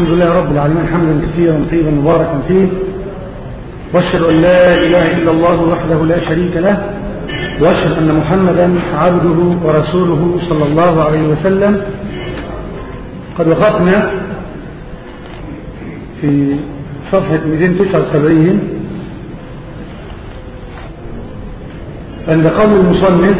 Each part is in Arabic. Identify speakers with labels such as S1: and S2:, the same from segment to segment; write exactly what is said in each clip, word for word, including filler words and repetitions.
S1: الحمد لله رب العالمين حمدا كثيرا طيبا مباركا فيه، واشهد ان لا اله الا الله وحده لا شريك له، واشهد ان محمدا عبده ورسوله صلى الله عليه وسلم. قد وقفنا في صفحة مئتين وتسعة وسبعين عند قول المصنف: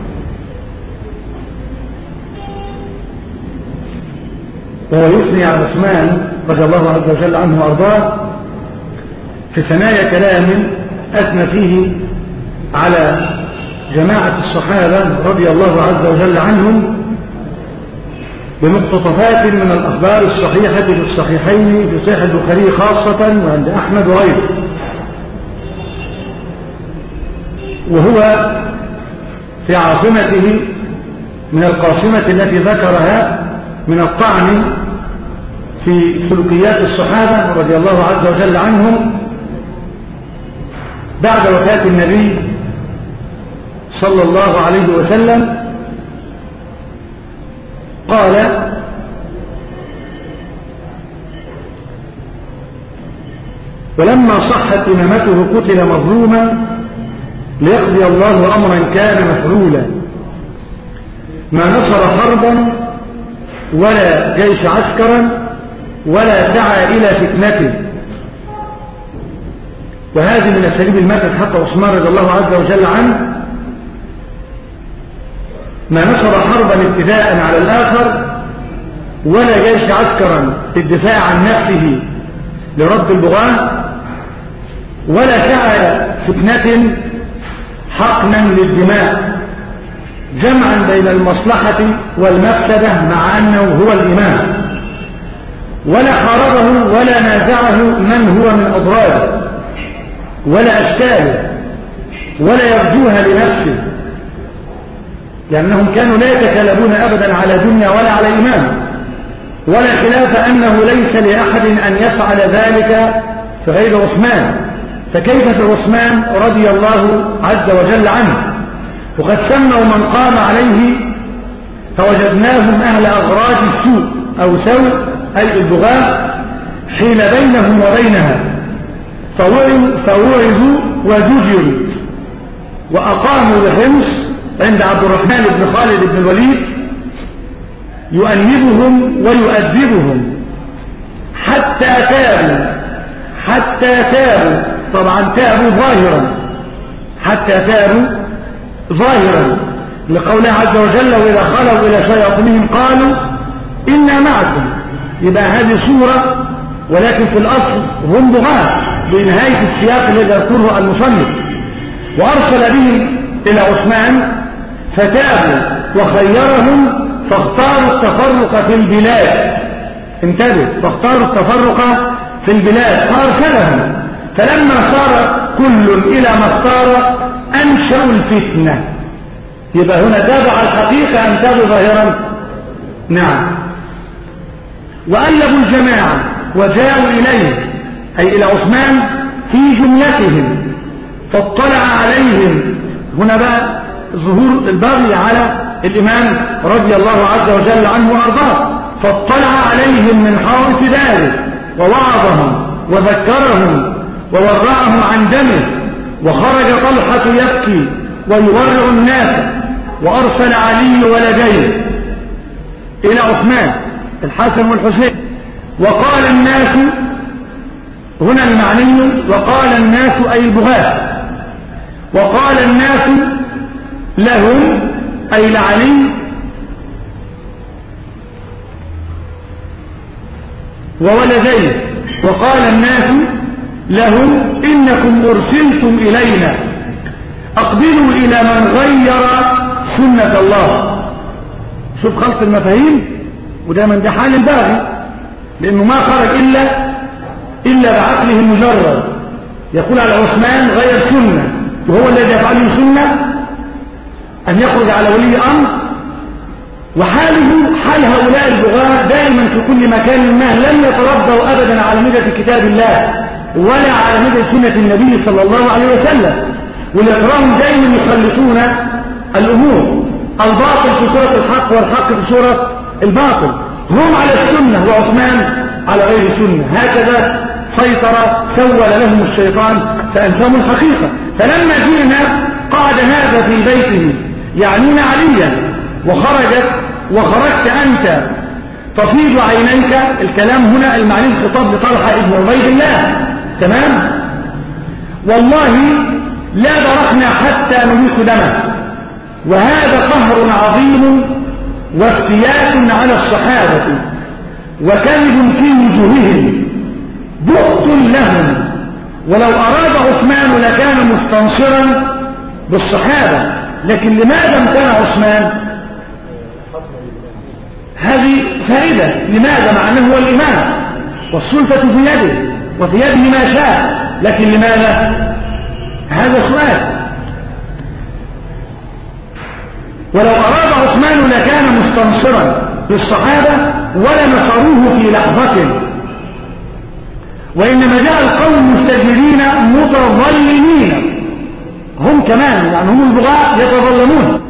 S1: وهو يثني على عثمان رضي الله عز وجل عنه وارضاه في ثنايا كلام اثنى فيه على جماعة الصحابة رضي الله عز وجل عنهم بمقتطفات من الأخبار الصحيحة في الصحيحين، في صحيح البخاري خاصة وعند أحمد وغيره. وهو في عاصمته من القاصمة التي ذكرها من الطعن في سلوكيات الصحابة رضي الله عز وجل عنهم بعد وفاة النبي صلى الله عليه وسلم. قال: ولما صحت إمامته قتل مظلوما ليقضي الله أمرا كان مفعولا، ما نصر حربا ولا جيش عسكرا ولا سعى إلى فتنته. وهذه من أساليب المدح حق عثمان رضي الله عز وجل عنه: ما نصر حربا ابتداء على الآخر ولا جيش عسكرا في الدفاع عن نفسه لرد البغاة، ولا سعى فتنة حقنا للدماء جمعا بين المصلحة والمفسدة مع أنه هو الإمام، ولا حاربه ولا نازعه من هو من أضراره ولا أشكاله ولا يرجوها لنفسه، لأنهم كانوا لا يتكلمون أبدا على دنيا ولا على إمام، ولا خلاف أنه ليس لأحد أن يفعل ذلك في غير عثمان، فكيف في عثمان رضي الله عز وجل عنه؟ وقد سموا من قام عليه فوجدناهم أهل أغراض السوء أو سوء أي البغاة حيل بينهم وبينها، فوعظوا وزجروا وأقاموا بحمص عند عبد الرحمن بن خالد بن الوليد يؤنبهم ويؤدبهم حتى تابوا حتى تابوا طبعا تابوا ظاهرا حتى تابوا ظاهرا لقوله عز وجل: وإذا خلوا إلى شياطينهم قالوا إنا معكم. يبقى هذه صورة، ولكن في الأصل هم بغاة بنهاية السياق الذي يذكره المصنف. وأرسل بهم إلى عثمان فتابوا وخيرهم فاختاروا التفرق في البلاد. انتبه، فاختاروا التفرق في البلاد فأرسلهم، فلما صار كل إلى ما اختار أنشأوا الفتنة. يبقى هنا تابع الحقيقة أم تابوا ظاهرا؟ نعم. وألبوا الجماعة وجاءوا إليه أي إلى عثمان في جملتهم، فاطلع عليهم. هنا بقى ظهور البغي على الإمام رضي الله عز وجل عنه وأرضاه، فاطلع عليهم من حائط داره ووعظهم وذكرهم وورعهم عن دمه. وخرج طلحة يبكي ويورع الناس، وأرسل علي ولديه إلى عثمان الحسن والحسين، وقال الناس، هنا المعني وقال الناس أي البغاة، وقال الناس لهم أي لعلي وولديه، وقال الناس لهم إنكم أرسلتم إلينا، أقبلوا إلى من غير سنة الله. شوف خلط المفاهيم، وده من ده حال الباغي، لأنه ما خرج إلا إلا بعقله المجرد، يقول على عثمان غير سنة، وهو الذي يفعله سنة أن يخرج على ولي أمر. وحاله حال هؤلاء البغاة دائما في كل مكان ما لم يتربوا أبدا على مدة كتاب الله ولا على مدة سنة النبي صلى الله عليه وسلم، ولأتراهم دائما يخلطون الأمور، الباطل في سورة الحق والحق في سورة الباطل. هم على السنة وعثمان على غير سنة. هكذا سيطر سول لهم الشيطان فأنساهم الحقيقة. فلما جئنا قعد هذا في بيته يعنون عليا، وخرجت وخرجت أنت تفيض عينيك. الكلام هنا المعني الخطاب لطلحة ابن عبيد الله، تمام؟ والله لا برحنا حتى نريق دمه، وهذا قهر عظيم وافتيات على الصحابة وكذب في وجوههم بؤت لهم، ولو أراد عثمان لكان مستنصرا بالصحابة، لكن لماذا امتنع عثمان؟ هذه فائدة. لماذا؟ مع أنه هو الإمام والسلطة في يده وفي يده ما شاء، لكن لماذا؟ هذا سؤال. ولو أراد عثمان لكان مستنصرا بالصحابة ولنصروه في لحظة، وإنما جاء القوم مستجرين متظلمين، هم كمان يعني هم البغاء يتظلمون،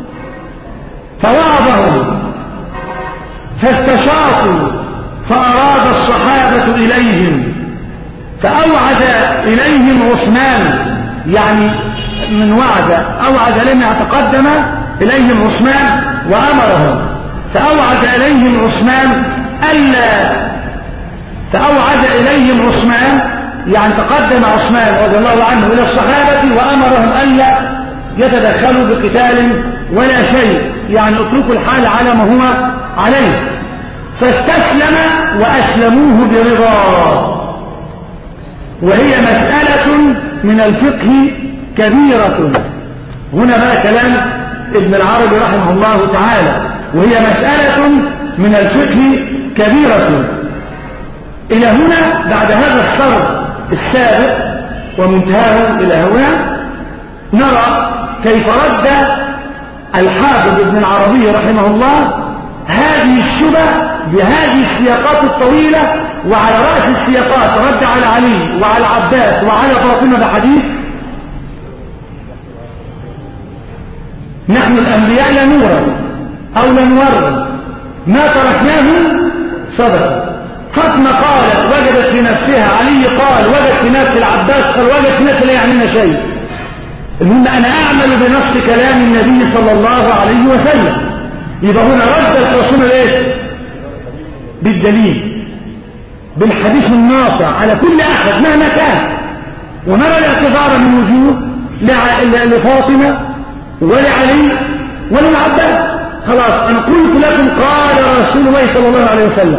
S1: فوعظهم فاستشاطوا فأراد الصحابة إليهم فأوعد إليهم عثمان، يعني من وعد أوعد لما تقدم إليهم عثمان وأمرهم، فأوعد إليهم عثمان ألا فأوعد إليهم عثمان يعني تقدم عثمان رضي الله عنه إلى الصحابة وأمرهم ألا يتدخلوا بقتال ولا شيء، يعني اتركوا الحال على ما هو عليه. فاستسلم وأسلموه برضا، وهي مسألة من الفقه كبيرة. هنا بقى كلام ابن العربي رحمه الله تعالى، وهي مسألة من الفقه كبيرة. إلى هنا بعد هذا السرد السابق ومنتهاه إلى هنا نرى كيف رد الحافظ ابن العربي رحمه الله هذه الشبه بهذه السياقات الطويلة، وعلى رأس السياقات رد على علي وعلى عباس وعلى فاطمة بحديث نحن الأنبياء لا نورث أو لا نورث ما تركناه صدقة. فاطمة قالت وجدت في نفسها، علي قال وجد في نفس العباس قال وجد في نفسه لا يعنينا شيء. المهم أنا أعمل بنفس كلام النبي صلى الله عليه وسلم. يبقى هنا رد الخصوم ليش؟ بالدليل، بالحديث الناصع على كل أحد مهما كان. ونرى الاعتذار من وجوه لفاطمة ولعلي وللعباس. خلاص أنا قلت لكم قال رسول الله صلى الله عليه وسلم،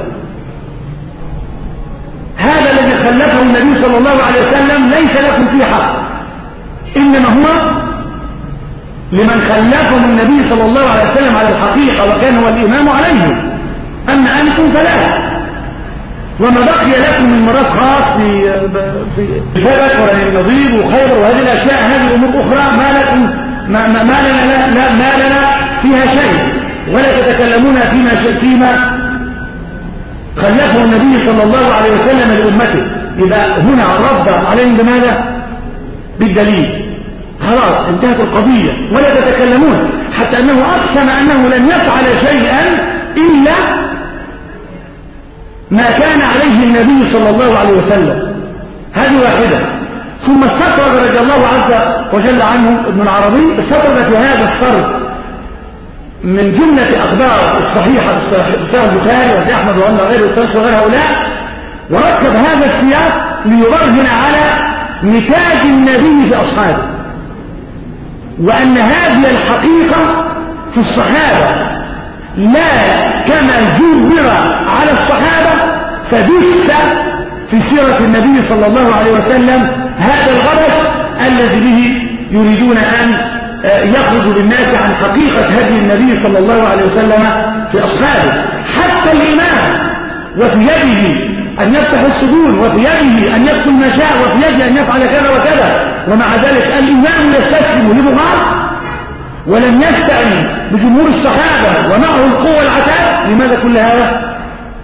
S1: هذا الذي خلفه النبي صلى الله عليه وسلم ليس لكم فيه حق، إنما هو لمن خلفهم النبي صلى الله عليه وسلم على الحقيقة وكان هو الإمام عليه، أما أنتم فلا. وما بقي لكم من مرات خاص في في شبك ونظير وخيبر وهذه الأشياء، هذه أمور أخرى ما لكم ما, ما, ما لنا لا ما لنا فيها شيء، ولا تتكلمون فيما فيما خلفه النبي صلى الله عليه وسلم لأمته. يبقى هنا الرد عليهم بماذا؟ بالدليل. خلاص انتهت القضية، ولا تتكلمون، حتى أنه أقسم أنه لن يفعل شيئا إلا ما كان عليه النبي صلى الله عليه وسلم. هذه واحدة. ثم استطرد رضي الله عز وجل عنه ابن العربي، استطرد في هذا السرد من جملة أخبار الصحيحة في البخاري وفي أحمد وأن غيره التنس وغير هؤلاء، وركب هذا السياق ليبرهن على نتاج النبي في أصحابه، وأن هذه الحقيقة في الصحابة لا كما جبر على الصحابة فدس في سيرة النبي صلى الله عليه وسلم هذا الغرض الذي به يريدون أن يخرج بالناس عن حقيقة هدي النبي صلى الله عليه وسلم في أصحابه. حتى الإمام وفي يده أن يفتح السجون، وفي يده أن يقتل ما شاء، وفي يده أن يفعل كذا وكذا، ومع ذلك الإمام يستسلم لبغاة ولم يستعن بجمهور الصحابة ومعه القوة والعتاد. لماذا كل هذا؟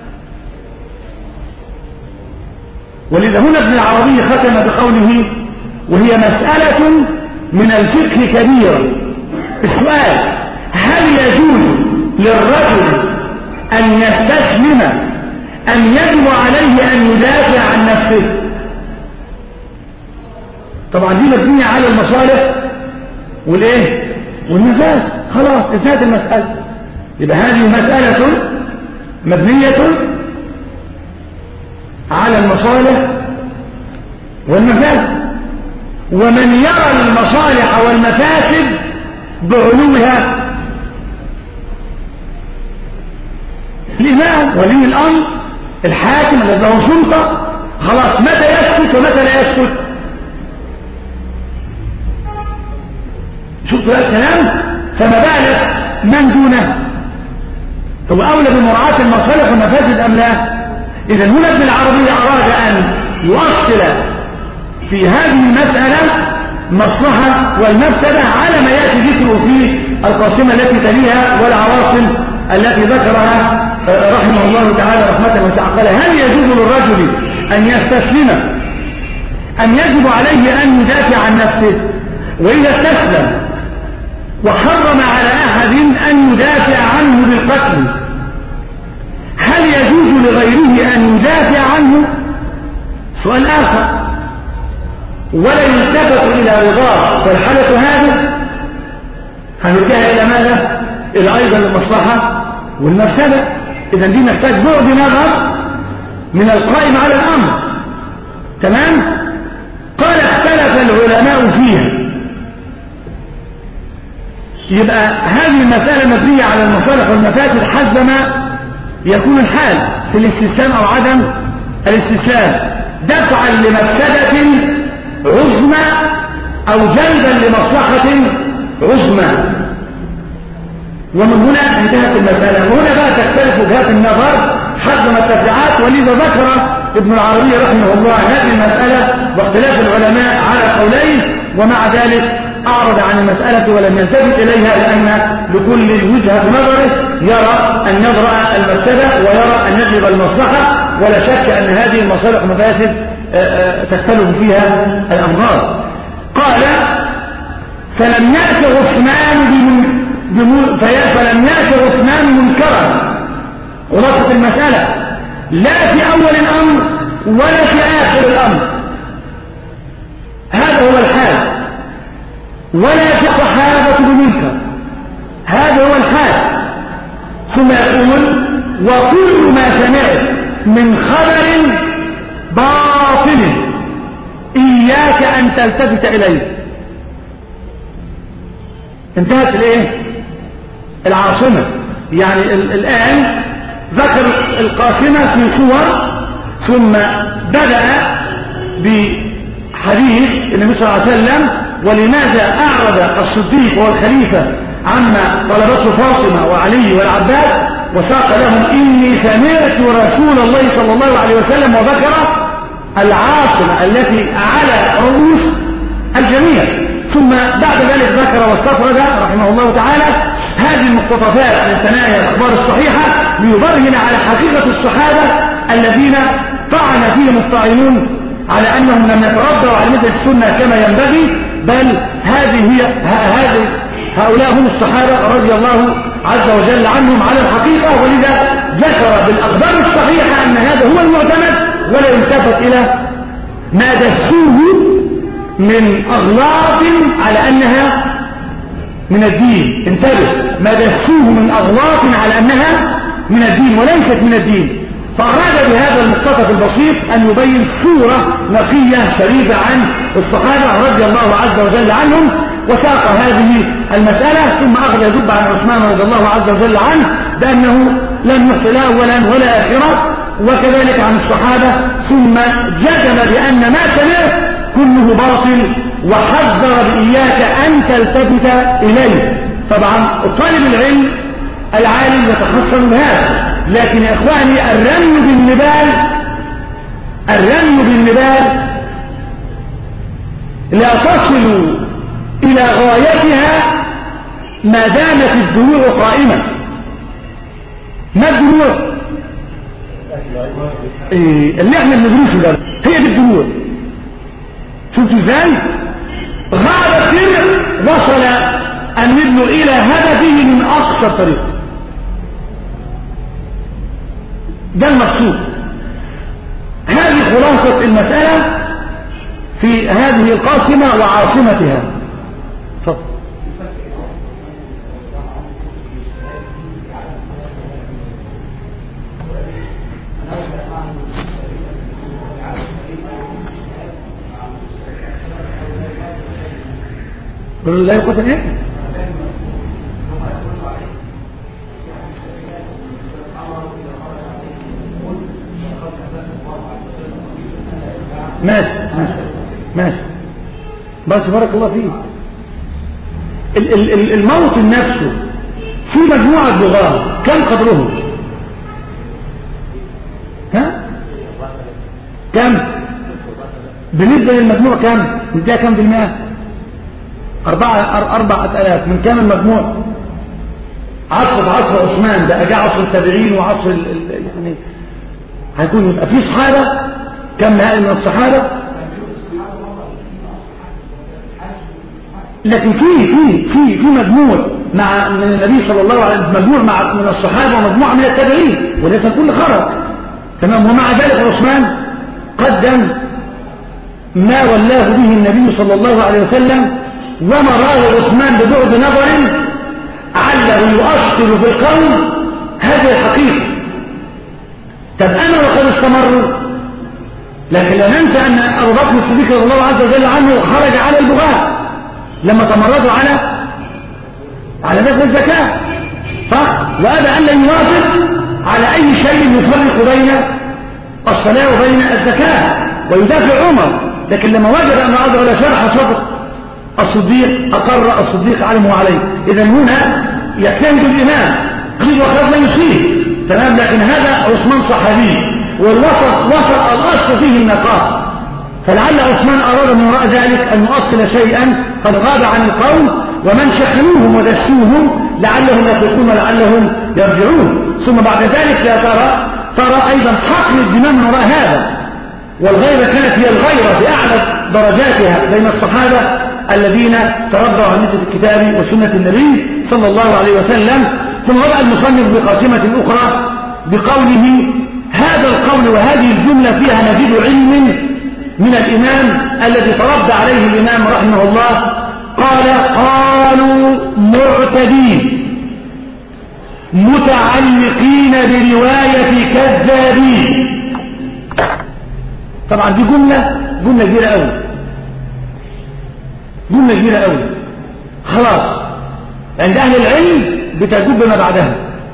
S1: ولذا هنا ابن العربي ختم بقوله وهي مسألة من الفقه كبيرة. السؤال: هل يجوز للرجل أن يستسلم أن يجب عليه نفسه. طبعا دي مبنية على المصالح والايه والمفاسد، خلاص انتهت المسألة. يبقى هذه مسألة مبنية على المصالح والمفاسد، ومن يرى المصالح والمفاسد بعلوها الإمام ولي الأمر الحاكم الذي له سلطة، خلاص متى يسكت ومتى لا يسكت. شفتوا هذا الكلام؟ فما بالك من دونه، هو أولى بمراعاة المصالح والمفاسد أم لا؟ إذا هنا ابن العربي أراد أن يؤصل في هذه المسألة مصلحة والمفسدة على ما يأتي ذكره في القاسمة التي تليها والعواصم التي ذكرها رحمه الله تعالى رحمة واسعة. قال: هل يجوز للرجل أن يستسلم أم يجب عليه أن يدافع عن نفسه؟ وإذا استسلم وحرم على أحد أن يدافع عنه بالقتل، هل يجوز لغيره أن يدافع عنه؟ سؤال آخر، ولا يلتفت إلى رضاه. فالحالة هذه هنرجعها إلى ماذا؟ إلى أيضا المصلحة والمفسدة. إذا دي محتاج بعد نظر من القائم على الأمر. تمام؟ قال: اختلف العلماء فيها. يبقى هذه المسألة مبنية على المصالح والمفاسد حسب ما يكون الحال في الاستسلام أو عدم الاستسلام، دفعا لمفسدة عظمى أو جلبا لمصلحة عظمى. ومن هنا انتهت المسألة. وهنا بقى تختلف وجهات النظر حسب ما التفريعات، ولذا ذكر ابن العربي رحمه الله هذه المسألة واختلاف العلماء على قولين، ومع ذلك أعرض عن المسألة ولم يلتفت إليها، لأن لكل وجهة نظره يرى أن يضرأ المفسدة ويرى أن يجلب المصلحة، ولا شك أن هذه المصالح والمفاسد تختلف فيها الأمراض. قال: فلم يأت عثمان بمن بمن فلم يأت عثمان منكرا. خلاصة المسألة لا في أول الأمر ولا في آخر الأمر، هذا هو الحال، ولا في الصحابة بمنكر، هذا هو الحال. ثم يقول: وكل ما سمعت من خبر باطل إياك أن تلتفت إليه. انتهت الايه العاصمة. يعني الآن ذكر القاسمة في صور، ثم بدأ بحديث النبي صلى الله عليه وسلم: ولماذا أعرض الصديق والخليفة عما طلبته فاطمة وعلي والعباس، وساق لهم: إني سمعت رسول الله صلى الله عليه وسلم، وذكر العاصمة التي على رؤوس الجميع. ثم بعد ذلك ذكر واستفرد رحمه الله تعالى هذه المقتطفات من ثنايا الأخبار الصحيحة ليبرهن على حقيقة الصحابة الذين طعن فيهم الطاعنون على أنهم لم يتربوا على مثل السنة كما ينبغي، بل هذه هي هذه هؤلاء هم الصحابة رضي الله عز وجل عنهم على الحقيقة. ولذا ذكر بالأخبار الصحيحة أن هذا هو المعتمد، ولا يلتفت إلى ما دسوه من أغلاط على أنها من الدين. انتبه، ما دسوه من أغلاط على أنها من الدين وليست من الدين. فأراد بهذا المقتطف البسيط أن يبين صورة نقية شريفة عن الصحابة رضي الله عز وجل عنهم، وساق هذه المسألة. ثم أخذ يذب عن عثمان رضي الله عز وجل عنه بأنه لم يحصل أولا ولا آخرا، وكذلك عن الصحابة. ثم جزم بأن ما سمعت كله باطل، وحذر بإياك أن تلتفت إليه. طبعا طالب العلم العالم يتحصن بهذا، لكن يا إخواني الرمي بالنبال الرمي بالنبال لا تصل إلى غايتها ما دامت الدروع قائمة. ما الدروع؟ إيه اللي احنا بندرسه ده هي دي الدروع. شفت ازاي؟ غاب السر وصل النبل إلى هدفه من أقصى الطريق. ده المقصود. هذه خلاصة المسألة في هذه القاسمة وعاصمتها. فضل. قلوا لا يقتل ايه؟ ماشي ماشي ماشي بس بارك الله فيه. الموطن نفسه في مجموعة لغات كم قدرهم؟ ها؟ كم؟ بالنسبة للمجموع كم؟ نديها كم بالمئة؟ أربعة أربعة آلاف. من كم المجموع؟ عصر عصر عثمان ده أجا عصر التابعين وعصر يعني هيكون يبقى في صحابة كم هائل من الصحابة، لكن في في في في مجموع مع من النبي صلى الله عليه وسلم، مجموع مع من الصحابة ومجموعة من التابعين وليس كل خرج تمام. ومع ذلك عثمان قدم ما ولاه به النبي صلى الله عليه وسلم، وما راه عثمان ببعد نظر عله يؤثر في القوم هذه الحقيقة. طب أنا وقد استمروا، لكن لا ننسى أن أبو بكر الصديق رضي الله عز وجل عنه خرج على البغاة لما تمردوا على على دفع الزكاة، صح؟ وأبى أن لا يوافق على أي شيء يفرق بين الصلاة وبين الزكاة ويدافع عمر. لكن لما وجد أن عز وجل شرح صدر الصديق أقر الصديق علمه عليه. إذا هنا يجتهد الإمام خذ وخذ لا يصيب تمام. لكن هذا عثمان صحابي والوسط وسط الأصل فيه النقاء، فلعل عثمان أراد من وراء ذلك أن يؤصل شيئا قد غاب عن القوم، ومن شحنوهم ودسوهم لعلهم يفقون ولعلهم يرجعون. ثم بعد ذلك لا ترى ترى أيضا حقن الدماء من وراء هذا، والغيرة كانت هي الغيرة بأعلى درجاتها بين الصحابة الذين تربوا على مثل الكتاب وسنة النبي صلى الله عليه وسلم. ثم بدأ المصنف بقاسمة أخرى بقوله هذا القول وهذه الجملة فيها مزيد علم من الإمام الذي تربى عليه الإمام رحمه الله. قال قالوا معتدين متعلقين برواية كذابين. طبعا دي جملة جملة كبيرة قوي، جملة كبيرة قوي خلاص عند أهل العلم بتجوب بما بعدها.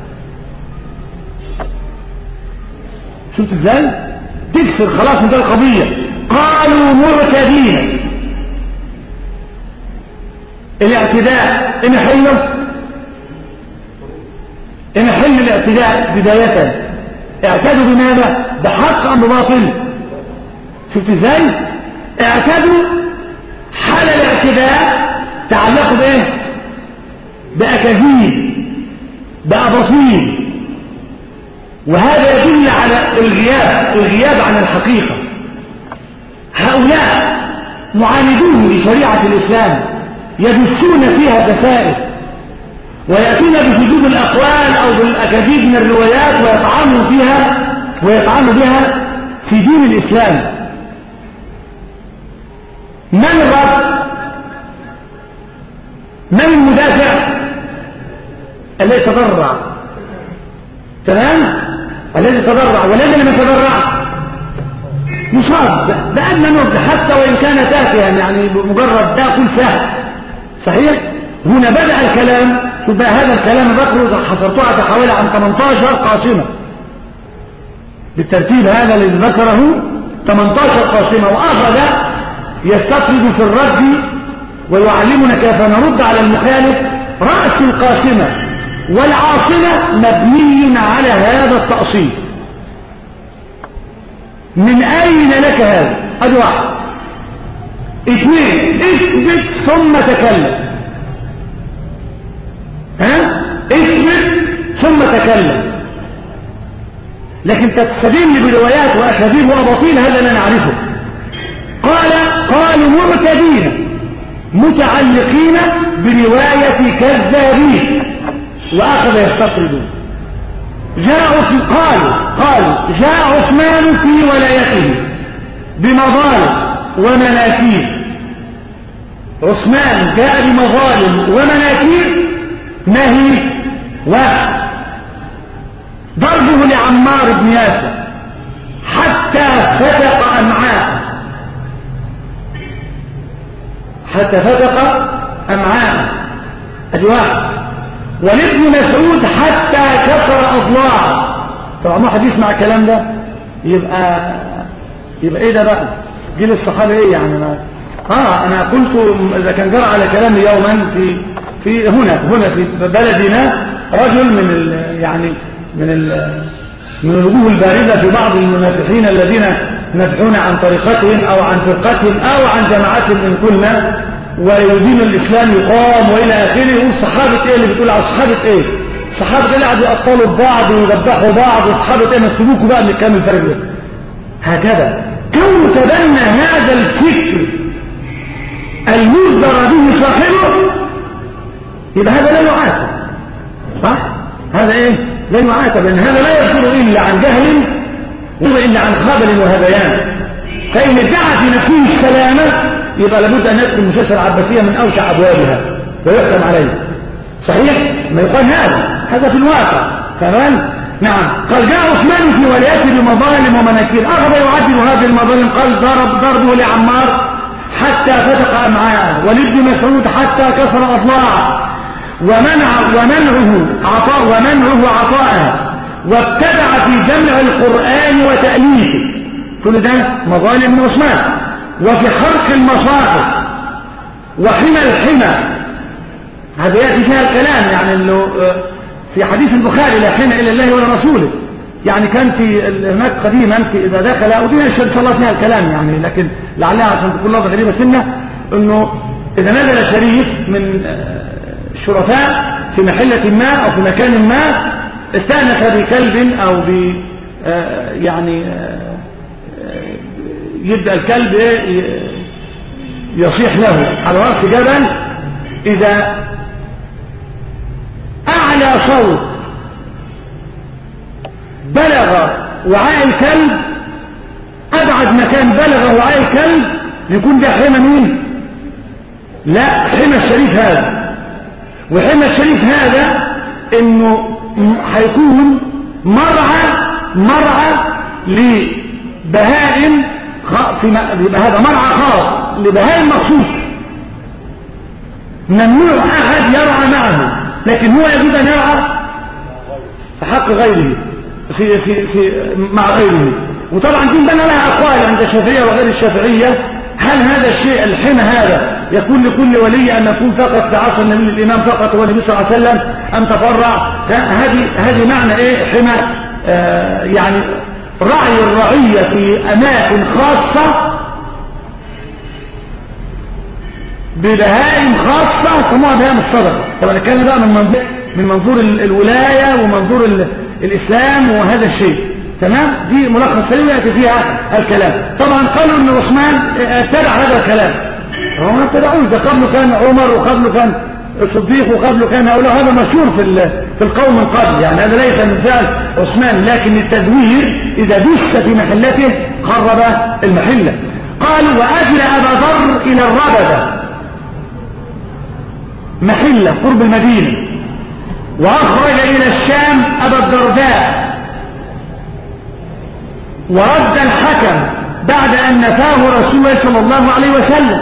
S1: شفت ازاي تكسر خلاص من ده القضية. قالوا معتدين، الاعتداء إن حله إن حل الاعتداء بداية اعتدوا بماذا؟ بحق أم بباطل؟ شفت ازاي اعتدوا حال الاعتداء تعلقوا بايه؟ بأكاذيب بأباطيل، وهذا يدل على الغياب الغياب عن الحقيقة. هؤلاء معاندون لشريعة الإسلام يدسون فيها دسائس ويأتون بحدود الأقوال أو بالأكاذيب من الروايات ويطعنوا فيها ويطعنوا بها في دين الإسلام. من الرب؟ من المدافع؟ الذي تضرع تمام؟ الذي تضرع، والذي لم يتضرع يصاب بأدنى نبذ حتى وإن كان تافها، يعني مجرد ده كل سهل صحيح. هنا بدأ الكلام، شوف بقى هذا الكلام ذكره حصرتها حوالي عن ثمانية عشر قاسمة بالترتيب، هذا الذي ذكره ثمانية عشر قاسمة، وأخذ يستطرد في الرد ويعلمنا كيف نرد على المخالف. رأس القاسمة والعاصمة مبني على هذا التأصيل. من أين لك هذا؟ أدي واحد. اثنين اثبت ثم تكلم. ها؟ اثبت ثم تكلم. لكن تستدل بروايات وأكاذيب وأباطيل هذا لا نعرفه. قال قالوا معتدين متعلقين برواية كذابين، وأخذ يستطردون. جاء قالوا قالوا جاء عثمان في ولايته بمظالم ومناكير. عثمان جاء بمظالم ومناكير ما هي؟ واحد، ضربه لعمار بن ياسر حتى فتق أمعاءه، حتى فتق أمعاءه، ادي واحد. ولابن مسعود حتى كسر أضلاعه. طبعا ما حد يسمع الكلام ده يبقى يبقى ايه ده بقى؟ جيل الصحابه ايه يعني؟ ما اه انا قلت اذا كان جرى على كلامي يوما في في هنا هنا في بلدنا رجل من ال يعني من ال من الوجوه البارزه في بعض المنافقين الذين ينافحون عن طريقتهم او عن فرقتهم او عن جماعتهم ان كنا، ويدين الاسلام يقام والى اخره. يقول صحابه ايه اللي بتقول على صحابه ايه؟ صحابه اللي قعدوا يقتلوا بعض ويذبحوا بعض، وصحابه ايه نسلوكوا بقى نكمل الفرق ده. هكذا كون تبنى هذا الفكر المصدر به صاحبه يبقى هذا لا يعاتب، صح؟ هذا ايه؟ لا يعاتب، لان هذا لا يصدر الا عن جهل والا عن خبل وهذيان. فان ادعى في نفسه السلامه يبقى لابد ان يدخل المسلسل العباسيه من اوسع ابوابها ويحكم عليه. صحيح؟ ما يقال هذا هذا في الواقع. تمام؟ نعم. قال جاء عثمان في ولايته بمظالم ومناكير، اخذ يعدل هذه المظالم. قال ضرب ضربه لعمار حتى فتق امعاءه، ولابن مسعود حتى كسر اضلاعه، ومنع ومنعه عطاء ومنعه عطاءه، وابتدع في جمع القرآن وتأليفه. كل ده مظالم من عثمان. وفي حرق المصاحف وحمى الحمى، هذا يأتي فيها الكلام يعني انه في حديث البخاري لا حين إلا الله ولا رسوله. يعني كان في هناك قديما في إذا دخل، ودي إن شاء الله فيها الكلام يعني، لكن لعلها عشان تكون لفظة غريبة سنة، إنه إذا نزل شريف من الشرفاء في محلة ما أو في مكان ما استأنس بكلب أو ب يعني يبدأ الكلب يصيح له على رأس جبل، إذا أعلى صوت بلغ وعاء الكلب، أبعد مكان بلغ وعاء الكلب يكون ده حمى مين؟ لا، حمى الشريف هذا. وحمى الشريف هذا إنه هيكون مرعى مرعى لبهائم، يبقى هذا مرعى خاص لبهائم مخصوص، ممنوع أحد يرعى معه، لكن هو يجب أن يرعى في حق غيره في في في مع غيره. وطبعا دي بنى لها أقوال عند الشافعية وغير الشافعية، هل هذا الشيء الحمى هذا يكون لكل ولي أن يكون فقط في عصر النبي الإمام فقط هو النبي صلى الله عليه وسلم أم تفرع؟ هذه هذه معنى إيه حمى؟ آه يعني رعي الرعية في أماكن خاصة ببهائم خاصة سموها بهائم الصدقة. طبعا كان بقى من منظور من منظور الولاية ومنظور الإسلام وهذا الشيء. تمام؟ دي ملخص سريع يأتي فيها الكلام. طبعا قالوا ان عثمان ابتدع هذا الكلام، هو ما ابتدعوش، ده قبله كان عمر وقبله كان الصديق وقبله كان هؤلاء، هذا مشهور في في القوم من قبل، يعني هذا ليس من فعل عثمان، لكن التدوير إذا دس في محلته خرب المحلة. قالوا وأجل أبا ذر إلى الربدة محلة قرب المدينة، وأخرج إلى الشام أبا الدرداء، ورد الحكم بعد أن نفاه رسول الله صلى الله عليه وسلم،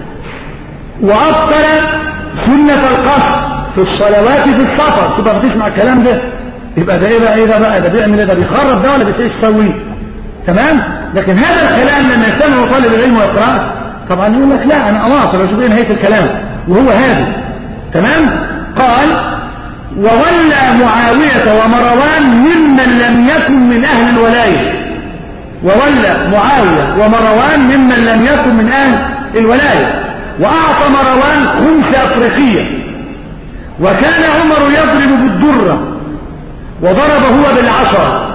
S1: وأبطل سنة القصر في الصلوات في السفر. تبقى بتسمع الكلام ده يبقى ده ايه بقى؟ ايه ده بقى؟ ده بيعمل ايه؟ ده بيخرب ده ولا بيسيش يسويه؟ تمام؟ لكن هذا الكلام لما يستمع طالب العلم ويقرأه طبعا يقول لك لا انا اواصل اشوف ايه نهاية الكلام، وهو هذا. تمام؟ قال وولى معاوية ومروان ممن لم يكن من اهل الولاية، وولى معاوية ومروان ممن لم يكن من اهل الولاية، واعطى مروان خمس افريقية، وكان عمر يضرب بالدرة وضرب هو بالعصا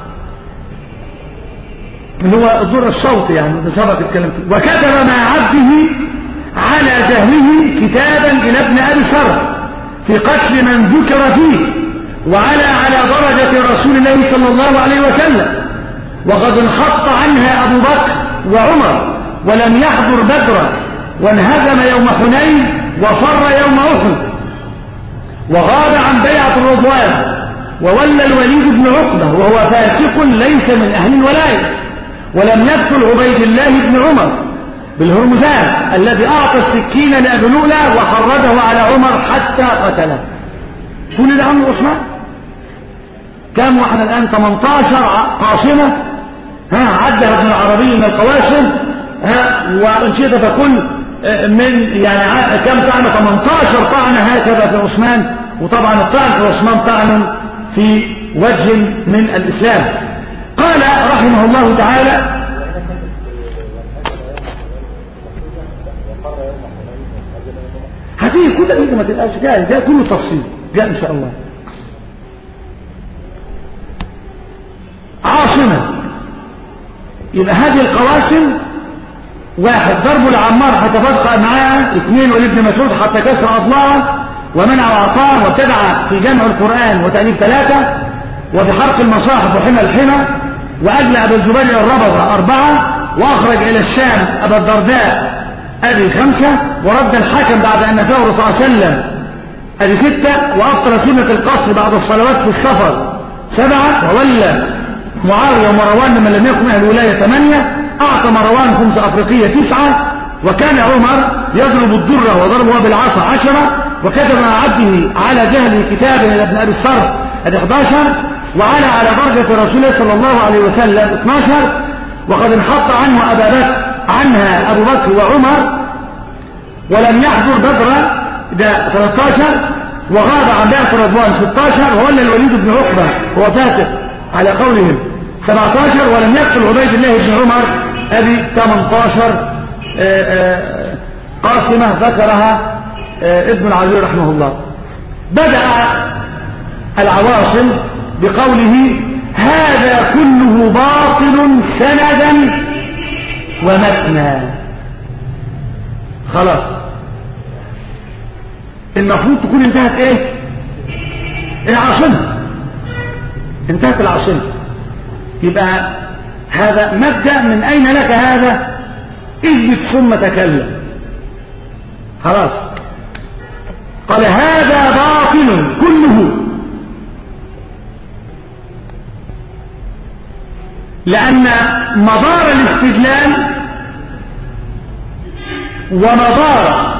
S1: اللي هو الدرة الصوت يعني بسبب الكلام فيه. وكتب مع عبده على جهله كتابا الى ابن ابي سرح في قتل من ذكر فيه، وعلى على درجة رسول الله صلى الله عليه وسلم، وقد انحط عنها ابو بكر وعمر ولم يحضر بدرا وانهزم يوم حنين وفر يوم أحد وغاب عن بيعة الرضوان وولى الوليد بن عقبة وهو فاسق ليس من أهل الولاية ولم يقتل عبيد الله بن عمر بالهرمزان الذي أعطى السكين لأبي لؤلؤة وحرده على عمر حتى قتله. كل ده عمرو عثمان. كم واحد الآن؟ ثمانية عشر قاصمة. ها عدها ابن العربي من القواسم. ها وإن شئت فكل من يعني كم طعنة؟ ثمانية عشر طعنة هكذا في عثمان. وطبعا الطعن في عثمان طعن في وجه من الإسلام. قال رحمه الله تعالى: هذه كلها يجب ما تبقاش جاي، ده كله تفصيل جاء إن شاء الله. عاصمة، يبقى هذه القواسم: واحد ضرب العمار حتى تبقى معاه، اثنين ولد بن مسعود حتى كسر أضلاعه ومنع وعطاء وابتدع في جمع القرآن وتأليف ثلاثة، وفي حرق المصاحف وحمى الحمى، وأجلى أبا الزبير الربضة أربعة، وأخرج إلى الشام أبا الدرداء أبي خمسة، ورد الحكم بعد أن نفاه صلى الله عليه وسلم أبي ستة، وأبطل سنة القصر بعد الصلوات في السفر سبعة، وولى معاوية ومروان من لم يكن أهل الولاية ثمانية، أعطى مروان خمس أفريقية تسعة، وكان عمر يضرب الدرة وضربها بالعصا عشرة، وكتب مع عبده على جهل كتابه ابن أبي الصرف أحد عشر، وعلى على درجة رسول الله صلى الله عليه وسلم اثني عشر، وقد انحط عنه أبا بكر عنها أبو بكر وعمر ولم يحضر بدرا ده ثلاثة عشر، وغاب عن بيعة رضوان ستة عشر، وولى الوليد بن عقبة هو فاسق على قولهم سبعة عشر، ولم يقتل عبيد الله بن عمر أبي ثمانية عشر قاسمة ذكرها ابن العزيز رحمه الله. بدأ العواصم بقوله: هذا كله باطل سندا ومتنا. خلاص المفروض تكون انتهت ايه؟ العاصمة، انتهت العاصمة. يبقى هذا مبدأ: من اين لك هذا؟ اثبت ثم تكلم. خلاص. قال: هذا باطل كله، لأن مدار الاستدلال ومدار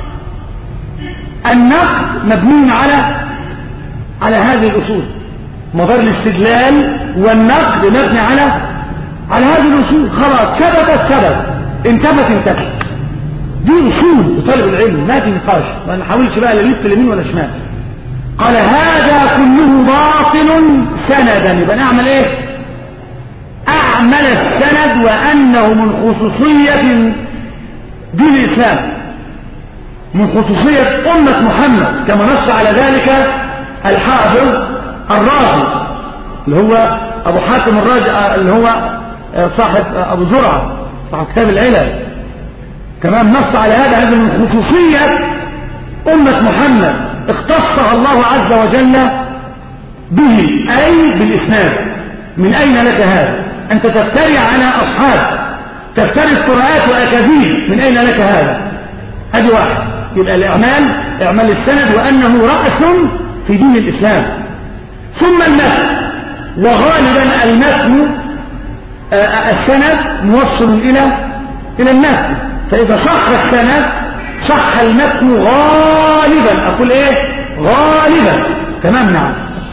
S1: النقد مبني على على هذه الأصول. مدار الاستدلال والنقد مبني على على هذه الأصول. خلاص ثبت الثبت، انتبت انتبت. دي أصول لطالب العلم، ما في نقاش، ما نحاولش بقى لا لفت اليمين ولا شمال. قال: هذا كله باطل سندا. يبقى نعمل ايه؟ أعمل السند وأنه من خصوصية دين الإسلام، من خصوصية أمة محمد، كما نص على ذلك الحافظ الرازي اللي هو أبو حاتم الرازي اللي هو صاحب أبو زرعة صاحب كتاب العلل، كمان نص على هذا. هذا من خصوصية أمة محمد اختصها الله عز وجل به، أي بالإسناد. من أين لك هذا؟ أنت تفتري على أصحاب، تفتري افتراءات وأكاذيب، من أين لك هذا؟ هذه واحد. يبقى الإعمال إعمال السند وأنه رأس في دين الإسلام. ثم المتن، وغالبا المتن السند موصل إلى إلى المتن، فإذا صح السند صح المتن غالبا. أقول إيه؟ غالبا. تمام. نعم.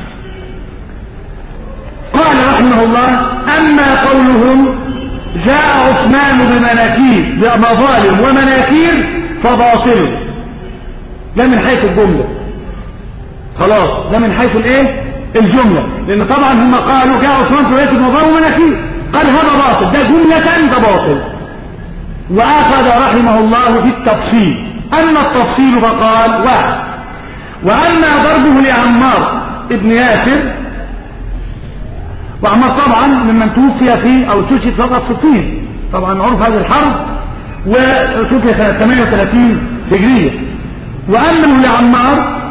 S1: قال رحمه الله: أما قولهم جاء عثمان بمناكير بمظالم ومناكير فباطل، ده من حيث الجملة. خلاص ده من حيث الايه؟ الجملة. لأن طبعا هم قالوا جاء عثمان في بمظالم ومناكير، قال هذا باطل، ده جملة ده باطل. وأخذ رحمه الله بالتفصيل. أما التفصيل فقال: واحد، وأما ضربه لعمار ابن ياسر، وعمار طبعا ممن توفي في أو توفي سنة ستين، طبعا عرف هذه الحرب، وتوفي سنة ثمانية وثلاثين هجرية. وأمنه لعمار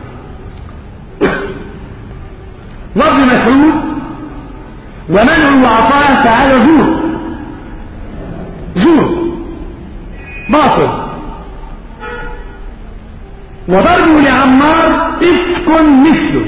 S1: وابن مسعود ومنعه وعطاه تعالى زور. زور باطل. وضربه لعمار إفك مثله.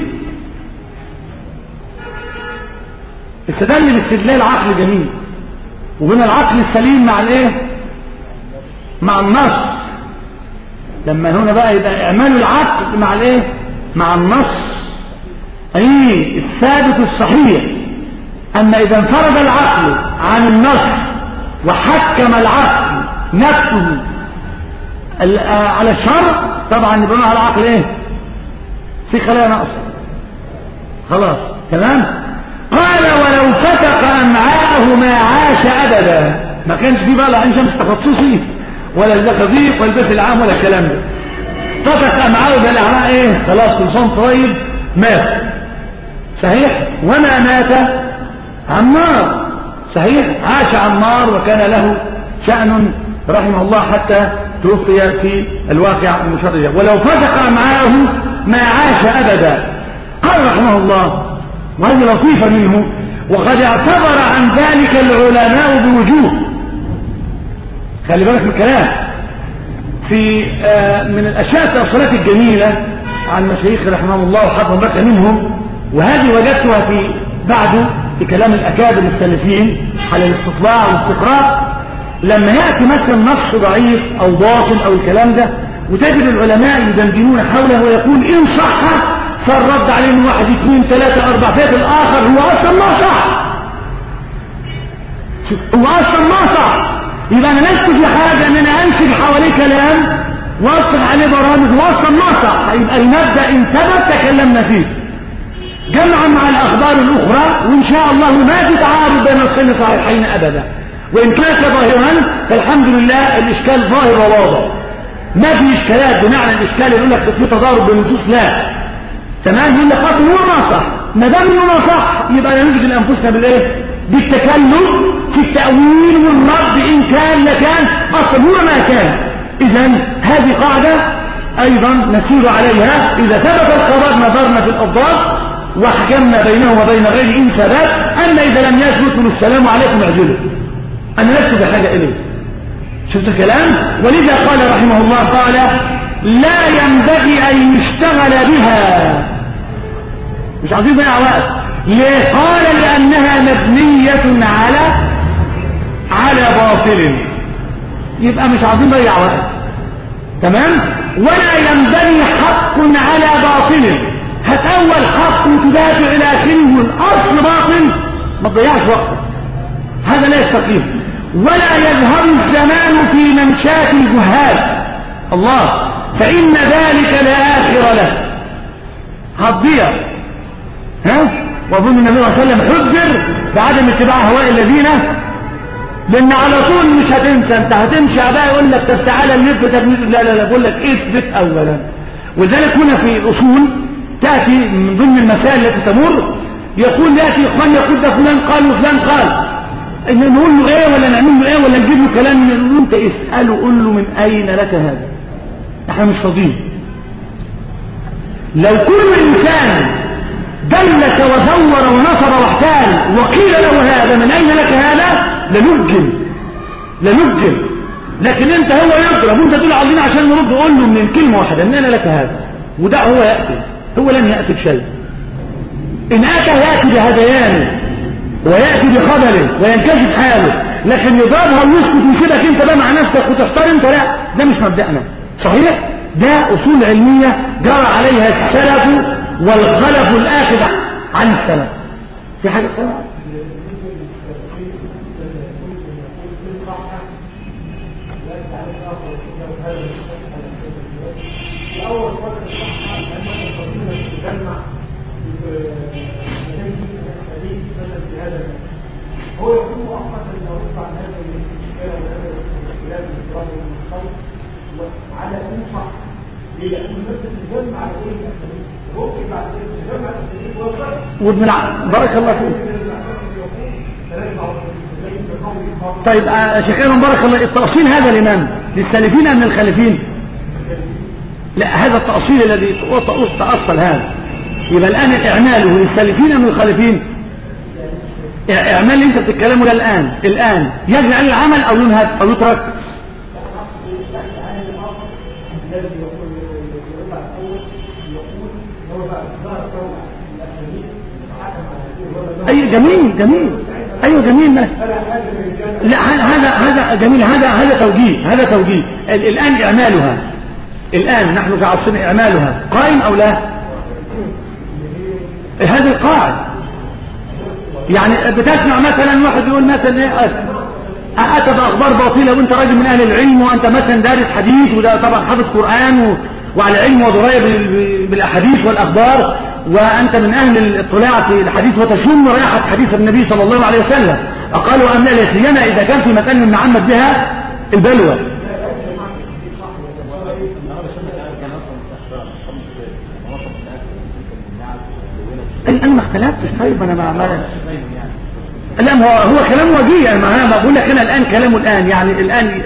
S1: استدل باستدلال عقل جميل، وبين العقل السليم مع الايه؟ مع النص. لما هنا بقى يبقى اعمال العقل مع الايه؟ مع النص، اي الثابت الصحيح. اما اذا انفرد العقل عن النص وحكم العقل نفسه على الشرع، طبعا يبقى على العقل ايه؟ في خلايا ناقصه خلاص. تمام. قال ولو فتق امعاءه ما عاش ابدا. ما كانش فيه بقى لا عين شمس تخصصي ولا الزقازيق ولا البث العام ولا الكلام ده. فتق امعاءه ده الامعاء ايه؟ خلاص كل سنه طيب مات. صحيح. وما مات عمار. صحيح. عاش عمار وكان له شأن رحمه الله حتى توفي في الواقع المشرع. ولو فتق امعاءه ما عاش ابدا. قال رحمه الله، وهذه لطيفة منه، وقد اعتبر عن ذلك العلماء بوجوه. خلي بالك من الكلام. في آه من الأشياء التأصيلات الجميلة عن مشايخ رحمه الله وحفظ لك منهم، وهذه وجدتها في بعده في كلام الأكابر السلفيين على الاستطلاع والاستقراء. لما يأتي مثلا نص ضعيف أو باطل أو الكلام ده، وتجد العلماء يدندنون حوله ويقول إن صح فالرد عليه من واحد اثنين ثلاثة أربعة فات الآخر هو أصلا ما صح. هو أصلا ما صح. يبقى أنا نسكت لحاجة أن أنا أنسج حواليه كلام وأصل عليه برامج وأصلا ما صح. يبقى المبدأ إن ثبت تكلمنا فيه جمعا مع الأخبار الأخرى، وإن شاء الله ما في تعارض بين الصين صحيحين أبدا. وإن كان ظاهرا فالحمد لله الإشكال ظاهر وواضح، ما في إشكالات بمعنى الإشكال يقول لك في تضارب بالنصوص، لا. تمام. يقول لك هو ما صح. ما دام هو ما صح يبقى نجد لانفسنا بالايه؟ بالتكلف في التاويل والرد ان كان لكان اصلا هو ما كان. اذا هذه قاعده ايضا نسير عليها. اذا ثبت الخبر نظرنا في الأضداد وحكمنا بينه وبين غيره ان ثبت. اما اذا لم يثبت السلام عليكم اعجله، انا لست بحاجه اليه. شفت الكلام؟ ولذا قال رحمه الله قال لا ينبغي ان يشتغل بها. مش عايزين نضيع وقت. ليه؟ قال لأنها مبنية على على باطل. يبقى مش عايزين نضيع وقت. تمام. ولا ينبني حق على باطل. هات أول حق وتدافع إلى آخره والأصل باطل، ما تضيعش وقتك. هذا لا يستقيم. ولا يذهب الزمان في منشات الجهال الله، فإن ذلك لا آخر له. هتضيع. ها؟ وأظن النبي صلى الله عليه وسلم حذر بعدم اتباع هواء الذين، لأن على طول مش هتنسى. أنت هتمشي بقى يقول لك طب تعالى نلف تبنيت. لا لا لا، بقول لك اثبت أولا. وذلك هنا في الأصول تأتي من ضمن المسائل التي تمر، يقول يأتي إخوان يقول ده فلان قال وفلان قال، نقول له إيه ولا نعمل له إيه ولا نجيب له كلام. نقول له أنت اسأله قول له من أين لك هذا. إحنا مش فاضيين. لو كل إنسان دلك وزور ونصر واحتال وقيل له هذا من أين لك هذا لنجل لنجل. لكن انت هو يضرب وانت تقول عايزين عشان نرد، قول له من كلمة واحدة من أين لك هذا، وده هو يأتي. هو لن يأتي بشيء. إن أتى يأتي بهذيانه ويأتي بخبله وينكشف حاله، لكن يضربها ويسكت ويسيبك انت بقى مع نفسك وتختار انت، لا، ده مش مبدأنا. صحيح؟ ده أصول علمية جرى عليها السلف والخلف الآخذ عن السلف. في حاجة ثانية؟
S2: هو يكون مؤقتا لو رفع هذا الاشكال وهذا الاختلاف الاسرائي والمختلط على ان صح. ليه؟ لان الناس تتجمع على ايه؟ ممكن بعد كده تتجمع على التدريب والفرق.
S1: وابن العقل بارك الله فيك. طيب يا شيخنا بارك الله، التأصيل هذا الإمام للسالفين أم للخالفين؟ لا، هذا التأصيل الذي تأصل هذا. يبقى الآن إعماله للسالفين أم للخالفين؟ اعمال اللي انت بتتكلمه ده الان الان يجري عليه العمل او ينهد او يترك. اي جميل جميل ايوه جميل ماشي. لا هذا هذا جميل هذا هذا توجيه هذا توجيه. الان اعمالها الان نحن في عصرنا اعمالها قائم او لا؟ هذا القاعد. يعني بتسمع مثلا واحد يقول مثلا ايه اتى باخبار باطله وانت راجل من اهل العلم وانت مثلا دارس حديث وده طبعا حافظ قران و... وعلى علم ودرايه بالاحاديث والاخبار وانت من اهل الاطلاع في الحديث وتشم رائحه حديث النبي صلى الله عليه وسلم. اقالوا ام لا سيما اذا كان في مكان من عمت بها البلوى. انا ما اختلفتش. طيب انا ما ما لا هو هو كلام وجيه. يعني انا بقول لك انا الان كلامه الان يعني الان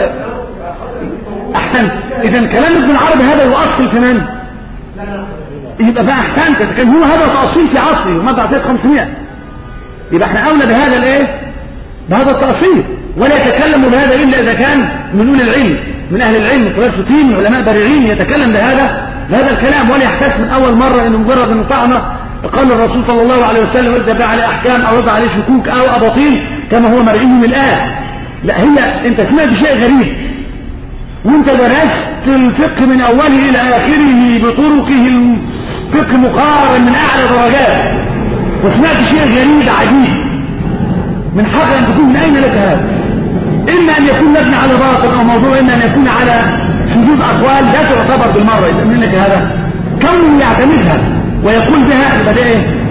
S1: احسنت. اذا كلام ابن العربي هذا يؤصل في من؟ يبقى بقى احسنت. كان هو هذا تأصيل في عصره وما بعد خمسمائة. يبقى احنا اولى بهذا الايه بهذا التأصيل. ولا يتكلم بهذا الا اذا كان من اولي العلم من اهل العلم فلسفيين من علماء بارعين يتكلم بهذا بهذا الكلام ولا يحتاج من اول مره انه مجرد انه طعنه قال الرسول صلى الله عليه وسلم وضع عليه احكام او وضع عليه شكوك او اباطيل كما هو مرئي من الان. لا هي انت سمعت شيء غريب وانت درست الفقه من اوله الى اخره بطرقه الفقه مقارن من اعلى درجات وسمعت شيء غريب عجيب من حق ان تكون من اين لك هذا؟ اما ان يكون مبني على باطل او موضوع اما ان يكون على شذوذ اقوال لا تعتبر بالمره. اذا من لك هذا كون يعتمدها ويقول بها يبقى ده ايه؟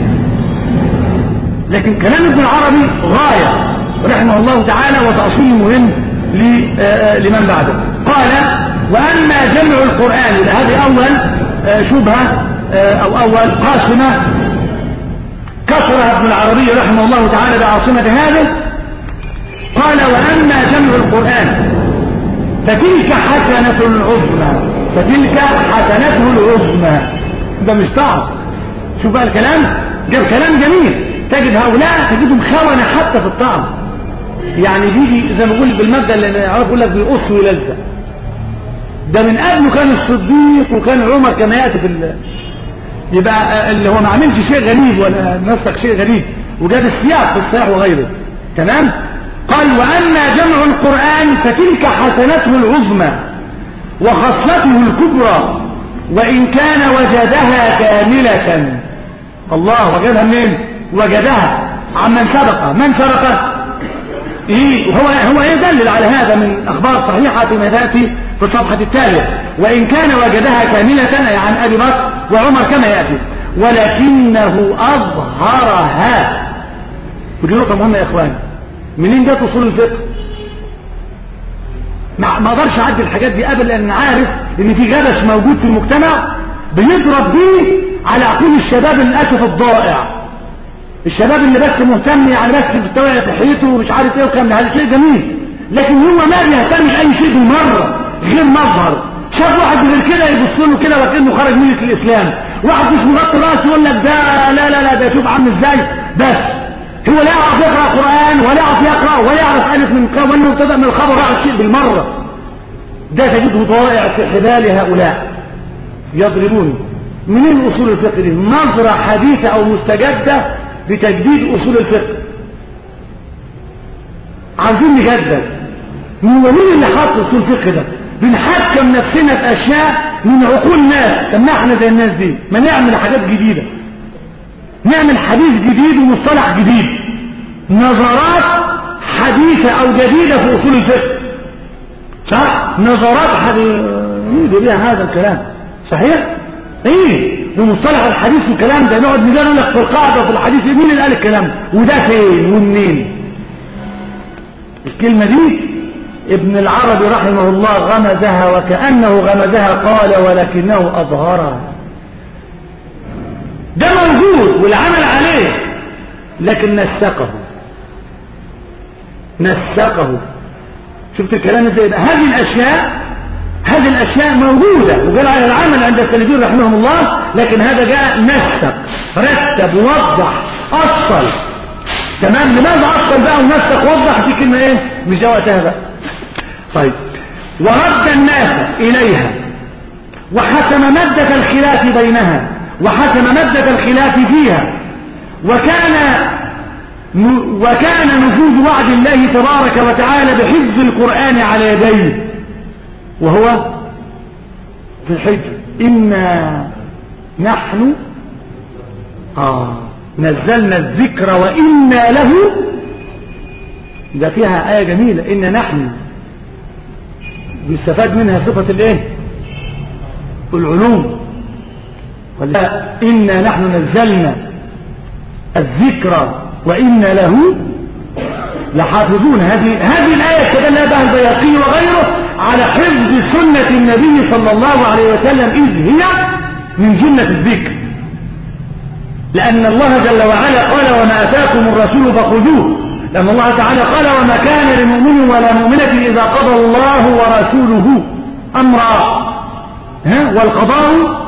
S1: لكن كلام ابن العربي غايه رحمه الله تعالى وتأصيل مهم لمن بعده. قال واما جمع القران هذه اول شبهه او اول قاسمه كسرها ابن العربي رحمه الله تعالى بعاصمه هذا. قال واما جمع القران فتلك حسنه العظمى فتلك حسنته العظمى. ده مش صعب. شوف بقى الكلام جاب كلام جميل. تجد هؤلاء تجدهم خونة حتى في الطعم. يعني بيجي زي ما بقول بالمادة اللي عارف اقول لك بيقص ويلزق. ده من قبله كان الصديق وكان عمر كما ياتي في ال... يبقى اللي هو ما عملش شيء غريب ولا نسق شيء غريب وجاب السياق في الصحيح وغيره. تمام. قال واما جمع القرآن فتلك حسنته العظمى وخصلته الكبرى وإن كان وجدها كاملة. الله وجدها منين؟ وجدها عمن سبق. من سبق؟ إيه هو هو يدلل على هذا من أخبار صحيحة فيما يأتي في الصفحة التالية. وإن كان وجدها كاملة أي عن أبي بكر وعمر كما يأتي ولكنه أظهرها. ودي نقطة مهمة يا إخوان. منين جت أصول الفقه؟ ما اقدرش اعدي الحاجات دي ابدا لان عارف ان في غبش موجود في المجتمع بيضرب بيه على عقول الشباب للاسف الضائع. الشباب اللي بس مهتم يعني بس بالتوعيه في حياته ومش عارف ايه وكان هذا شيء جميل لكن هو ما بيهتم باي شيء بالمره غير مظهر. شاف واحد غير كده يبص له كده وكانه خرج من الاسلام. واحد مش مغطي راسه يقول لك ده لا لا لا ده شوف عامل ازاي. بس هو لا يعرف يقرأ قرآن ولا يعرف يقرأ ولا يعرف ألف من كون ولا مبتدأ من الخبر يعرف شيء بالمرة. ده تجده ضائع في حبال هؤلاء يضربون. منين أصول الفقه دي؟ نظرة حديثة أو مستجدة بتجديد أصول الفقه. عايزين نجدد. مين اللي حط أصول الفقه ده؟ بنحكم نفسنا في أشياء من عقول ناس. طب ما احنا زي الناس دي ما نعمل حاجات جديدة. نعمل حديث جديد ومصطلح جديد. نظرات حديثة او جديدة في اصول الفقه. صح؟ نظرات حديثة بها هذا الكلام. صحيح؟ ايه ومصطلح الحديث والكلام ده نقعد نقول لك في القاعدة في الحديث مين اللي قال الكلام وده فين ومنين. الكلمة دي ابن العربي رحمه الله غمزها وكأنه غمزها قال ولكنه اظهرها. ده موجود والعمل عليه لكن نسقه نسقه. شفت الكلام ازاي؟ هذه الاشياء هذه الاشياء موجوده وقال على العمل عند السلفيين رحمهم الله لكن هذا جاء نسق رتب وضح اصل تمام. لماذا أصل بقى ونفسك وضح دي كلمة ايه مش ده وقتها بقى. طيب ورد الناس إليها وحسم مادة الخلاف بينها وحسم مادة الخلاف فيها، وكان وكان نفوذ وعد الله تبارك وتعالى بحفظ القرآن على يديه، وهو في الحفظ إنا نحن آه نزلنا الذكر وإنا له، ده فيها آية جميلة إنا نحن بيستفاد منها صفة الايه العلوم، ولا إنا نحن نزلنا الذكر وإنا له لحافظون. هذه هذه الآية استدل بها البيهقي وغيره على حفظ سنة النبي صلى الله عليه وسلم، إذ هي من جملة الذكر، لأن الله جل وعلا قال وما أتاكم الرسول فخذوه، لأن الله تعالى قال وما كان لمؤمن ولا مؤمنة إذا قضى الله ورسوله أمرا، ها والقضاء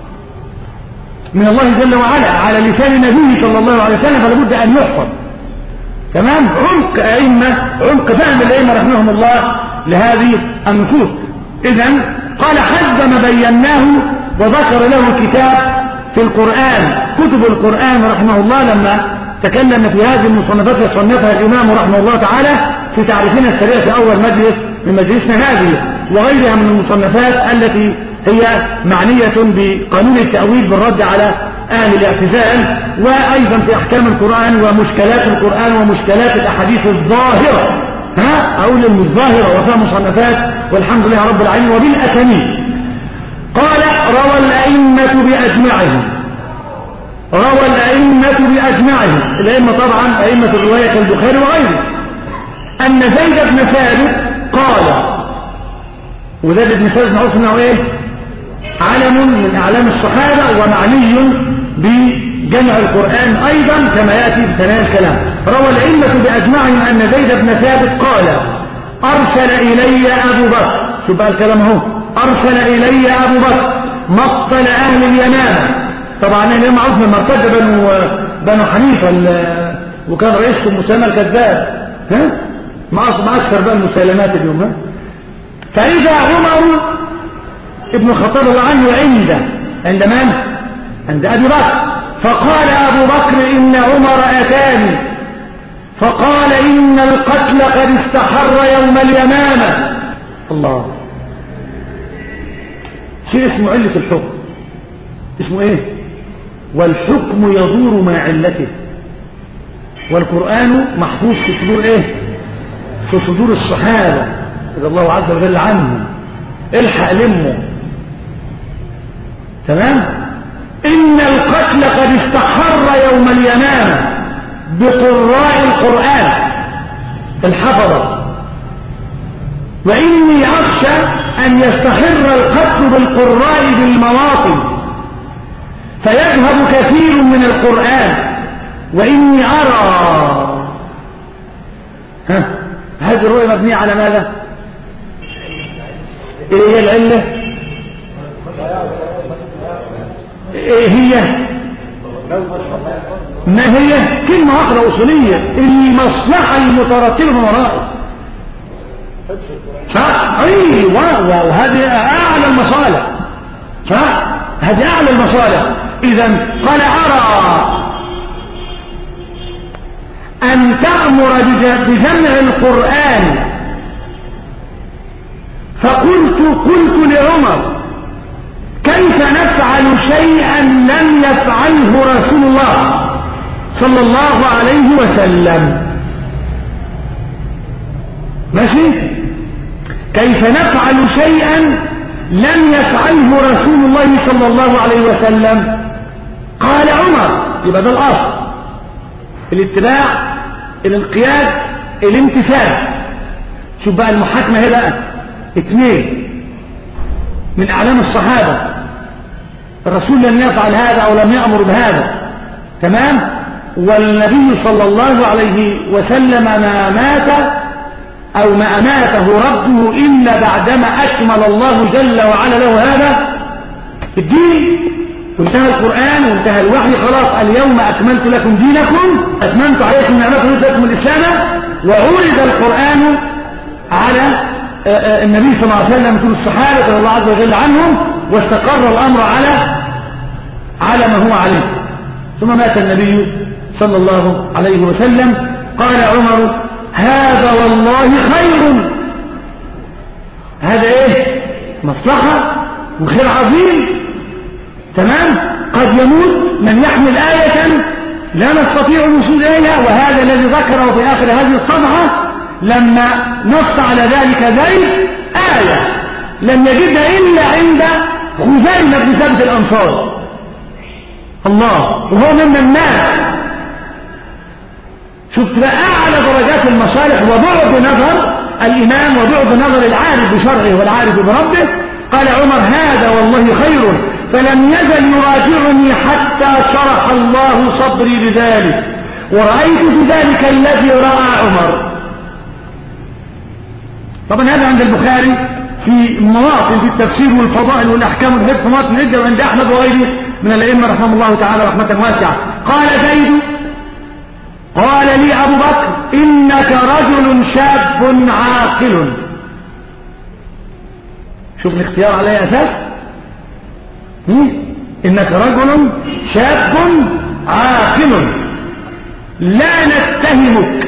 S1: من الله جل وعلا على لسان نبيه صلى الله عليه وسلم، فلا بد أن يحفظ. تمام. عمق أئمة عمق فهم الأئمة رحمهم الله لهذه النصوص. إذن قال حسب ما بيناه وذكر له كتاب في القرآن، كتب القرآن رحمه الله لما تكلم في هذه المصنفات يصنفها الإمام رحمه الله تعالى في تعريفنا السريع في أول مجلس من مجلسنا هذه، وغيرها من المصنفات التي هي معنية بقانون التأويل بالرد على أهل الاعتزال، وأيضا في أحكام القرآن ومشكلات القرآن ومشكلات الأحاديث الظاهرة، ها أقول المظاهرة وفيها مصنفات والحمد لله رب العالمين وبالأسانيد. قال روى الأئمة بأجمعهم، روى الأئمة بأجمعهم، الأئمة طبعا أئمة الرواية كالبخاري وغيره، أن زيد بن ثابت قال، وزيد بن ثابت نعرف انه ايه علم من أعلام الصحابة ومعني بجمع القرآن أيضا كما يأتي في ثنايا الكلام. روى الأئمة بأجمعهم أن زيد بن ثابت قال أرسل إلي أبو بكر، شو بقى الكلام اهو، أرسل إلي أبو بكر مقتل أهل اليمامة. طبعا اليوم معروف من مرتد بنو بنو حنيفة وكان رئيسهم مسلمة الكذاب، ها ما أكثر بقى المسالمات اليوم. ها فإذا عمر ابن الخطاب الله عنه عنده عند من؟ عند أبي بكر، فقال أبو بكر إن عمر أتاني فقال إن القتل قد استحر يوم اليمامة. الله، شيء اسمه علة الحكم، اسمه ايه؟ والحكم يدور مع علته، والقرآن محفوظ في صدور ايه؟ في صدور الصحابة رضي الله عز وجل عنهم، الحق لمه. تمام. إن القتل قد استحر يوم اليمامة بقراء القرآن الحفظة، وإني أخشى أن يستحر القتل بالقراء بالمواطن فيذهب كثير من القرآن، وإني أرى. ها هذه الرؤية مبنية على ماذا؟ ايه هي العلة؟ ايه هي؟ ما هي؟ كلمة واحدة أصولية، المصلحة المترتبة من ورائه. صح؟ ايوه، وهذه أعلى المصالح. صح؟ هذه أعلى المصالح. إذن قال أرى أن تأمر بجمع القرآن، فقلت قلت لعمر كيف نفعل شيئا لم يفعله رسول الله صلى الله عليه وسلم؟ ماشي؟ كيف نفعل شيئا لم يفعله رسول الله صلى الله عليه وسلم؟ قال عمر، يبقى ده الأصل، الاتباع، الانقياد، الامتثال. شوف بقى المحاكمة هي بقى اثنين من أعلام الصحابة، الرسول لم يفعل هذا أو لم يأمر بهذا، تمام، والنبي صلى الله عليه وسلم ما مات أو ما أماته ربه إلا بعدما أكمل الله جل وعلا له هذا الدين، وانتهى القرآن وانتهى الوحي، خلاص اليوم أكملت لكم دينكم، أتممت عليكم نعمتي لكم الإسلام، وعرض القرآن على النبي صلى الله عليه وسلم مثل الصحابة رضي الله عز وجل عنهم، واستقر الأمر على على ما هو عليه. ثم مات النبي صلى الله عليه وسلم. قال عمر: هذا والله خير. هذا ايه؟ مصلحة وخير عظيم. تمام. قد يموت من يحمل آية لا نستطيع الوصول إليها، وهذا الذي ذكره في آخر هذه الصفحة لما نص على ذلك زيد آية لم يجدها إلا عند خزيمة بن ثابت الأنصار. الله، وهو من الناس. شفت بقى أعلى درجات المصالح وبعد نظر الإمام وبعد نظر العارف بشرعه والعارف بربه. قال عمر: هذا والله خير، فلم يزل يراجعني حتى شرح الله صدري بذلك، ورأيت في ذلك الذي رأى عمر. طبعا هذا عند البخاري في مواطن في التفسير والفضائل والأحكام والحفظ، مواطن عدة، وعند أحمد وغيره من الأئمة رحمه الله تعالى رحمة واسعة. قال زيد: قال لي أبو بكر: إنك رجل شاب عاقل. شوف الاختيار على أي أساس؟ إنك رجل شاب عاقل لا نتهمك،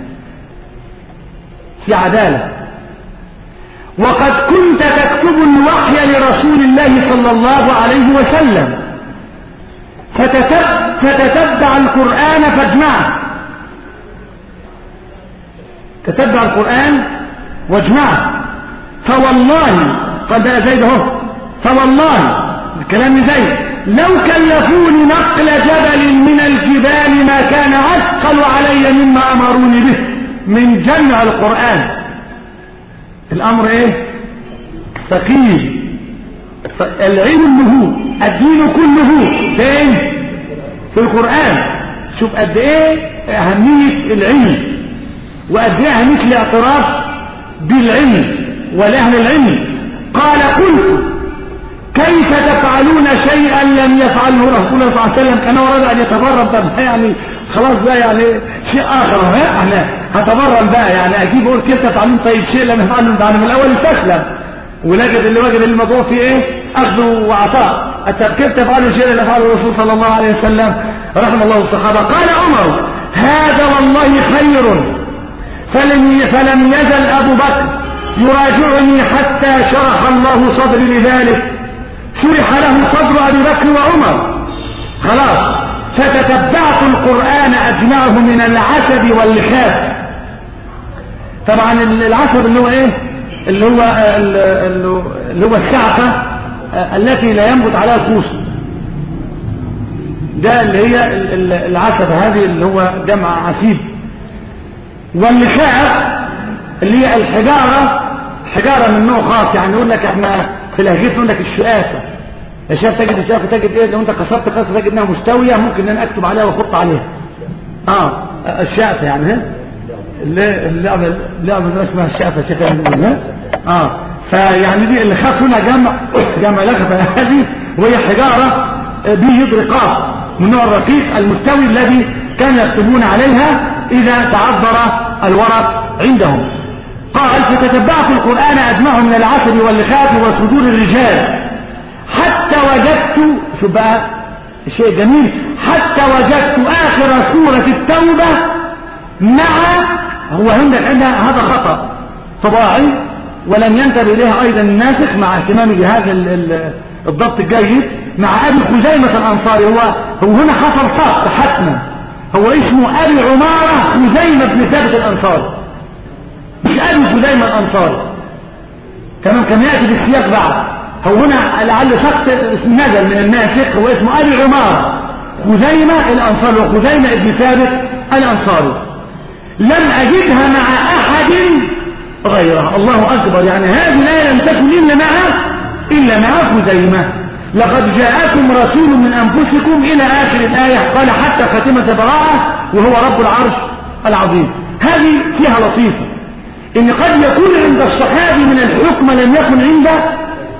S1: في عدالة، وقد كنت تكتب الوحي لرسول الله صلى الله عليه وسلم، فتتبع القرآن فاجمعه. تتبع القرآن واجمعه. فوالله، قال بقى زيد اهو، فوالله الكلام زيد لو كلفوني نقل جبل من الجبال ما كان أثقل علي مما أمروني به من جمع القرآن. الأمر ايه؟ ثقيل. العلم هو الدين كله فين؟ في القرآن. شوف قد ايه أهمية العلم، وقد ايه أهمية الاعتراف بالعلم والأهل العلم. قال: قلت: كيف تفعلون شيئا لم يفعله رسول الله صلى الله عليه وسلم؟ كان اراد ان يتبرم. طب يعني خلاص بقى، يعني شيء اخر، ها احنا هتبرم بقى، يعني اجيب اقول كيف تفعلون طيب شيء لم يفعله بعد من الاول استسلم، ولجد اللي وجد الموضوع فيه ايه؟ اخذ وعطاء. كيف تفعلون شيء لم يفعله الرسول صلى الله عليه وسلم رحم الله الصحابه. قال عمر: هذا والله خير، فلم فلم يزل ابو بكر يراجعني حتى شرح الله صدري لذلك. شرح له صدر أبي بكر وعمر، خلاص. فتتبعت القرآن أجمعه من العسب واللخاف. طبعا العسب اللي هو ايه؟ اللي هو اللي هو الشعفة التي لا ينبت عليها الكوس، ده اللي هي العسب، هذه اللي هو جمع عسيب. واللخاف اللي هي الحجارة، حجارة من نوع خاص، يعني يقول لك احنا في لهجتنا يقول لك الشقافة. الشقافة تجد الشقافة تجد ايه؟ لو انت كسرت قصة تجد انها مستوية، ممكن ان انا اكتب عليها واحط عليها. اه الشقافة يعني، ها اللعبة اللعبة اسمها الشقافة شكلها، ها اه فيعني دي اللي خاف هنا جمع جمع لغبة هذه، وهي حجارة بيض رقاق من نوع الرقيق المستوي الذي كانوا يكتبون عليها إذا تعذر الورق عندهم. قال: فتتبعت القرآن أجمعه من العسل واللخاف وصدور الرجال حتى وجدت، شو بقى شيء جميل، حتى وجدت آخر سورة التوبة مع، هو عندنا هذا خطأ طباعي ولم ينتبه إليها أيضا الناسخ مع اهتمامي بهذا الضبط الجيد، مع أبي خزيمة الأنصاري. هو هو هنا حصل سقط حتما، هو اسمه أبي عمارة خزيمة بن ثابت الأنصاري، مش أبي خزيمة الأنصاري. كمان كان يأتي بالسياق بعد. هو هنا لعل سقط نزل من الناسخ، هو اسمه أبي عمارة خزيمة الأنصاري، وخزيمة ابن ثابت الأنصاري. لم أجدها مع أحد غيرها. الله أكبر، يعني هذه الآية لم تكن إلا مع إلا مع خزيمة. لقد جاءكم رسول من أنفسكم إلى آخر الآية، قال حتى خاتمة براءة وهو رب العرش العظيم. هذه فيها لطيفة، إن قد يكون عند الصحابي من الحكم لم يكن عند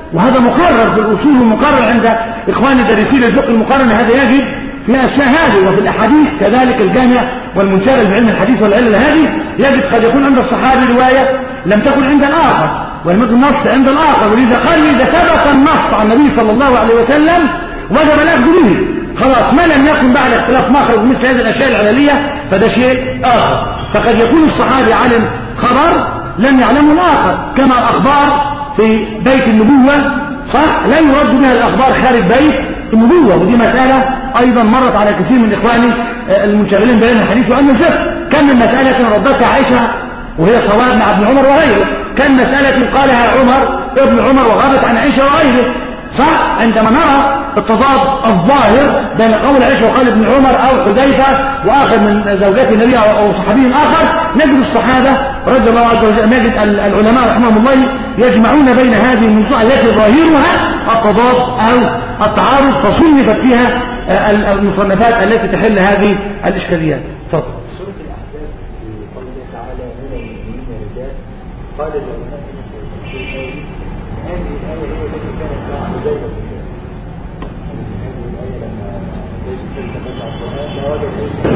S1: وهذا مقرر في الأصول ومقرر عند إخواني دارسين الفقه المقارن. هذا يجب في الأشياء هذه، وفي الأحاديث كذلك الجامع والمنشغل بعلم الحديث والعلل هذه يجب قد يكون عند الصحابي رواية لم تكن عند الآخر ولم يكن نص عند الآخر، ولذا قال إذا ثبت النص عن النبي صلى الله عليه وسلم وجب الأخذ به خلاص. ما لم يكن بعد اختلاف مخرج مثل هذه الأشياء العللية فده شيء آخر. فقد يكون الصحابي علم خبر لم يعلمه الآخر، كما الأخبار في بيت النبوة صح لا يرد بها الأخبار خارج بيت النبوة، ودي مسألة أيضا مرت على كثير من إخواني المنشغلين بين الحديث وعلم الفقه. كم من مسألة ردتها عائشة وهي صواب مع ابن عمر وغيره، كم مسألة قالها عمر ابن عمر وغابت عن عائشة وغيره صح. عندما نرى التضاد الظاهر بين قول عائشة وقال ابن عمر أو حذيفة وآخر من زوجات النبي أو صحابي آخر، نجد الصحابة رضي الله عز وجل، نجد العلماء رحمهم الله يجمعون بين هذه النصوص التي ظاهرها التضاد أو التعارض، فصنفت فيها المصنفات التي تحل هذه الإشكاليات. تفضل.
S2: سورة الأحزاب في قوله تعالى من المؤمنين رجال قال العلماء في تفسير هذه الآية هي التي كانت مع حذيفة هذه الآية لما ليس تتبع القرآن لا وجد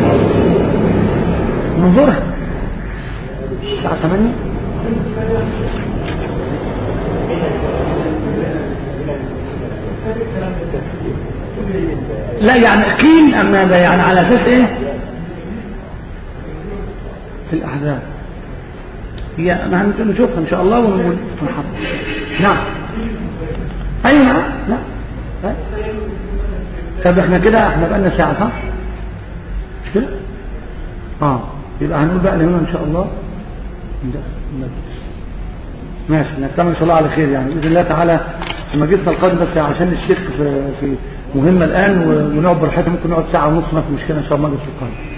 S1: منظورها الساعة ثمانية لا يعني قيل أم ماذا يعني على أساس إيه في الأحزاب هي ما نشوفها إن شاء الله ونقول نحط. نعم أي نعم لا طب احنا كده احنا بقالنا ساعة صح مش كده اه يبقى هنقول بقى لهنا إن شاء الله ماشي نكمل إن شاء الله على خير يعني بإذن الله تعالى في مجلسنا القادم، بس عشان الشيخ في, في مهمة الآن ونقعد براحتنا ممكن نقعد ساعة ونص ما في مشكلة إن شاء الله مجلس القادم.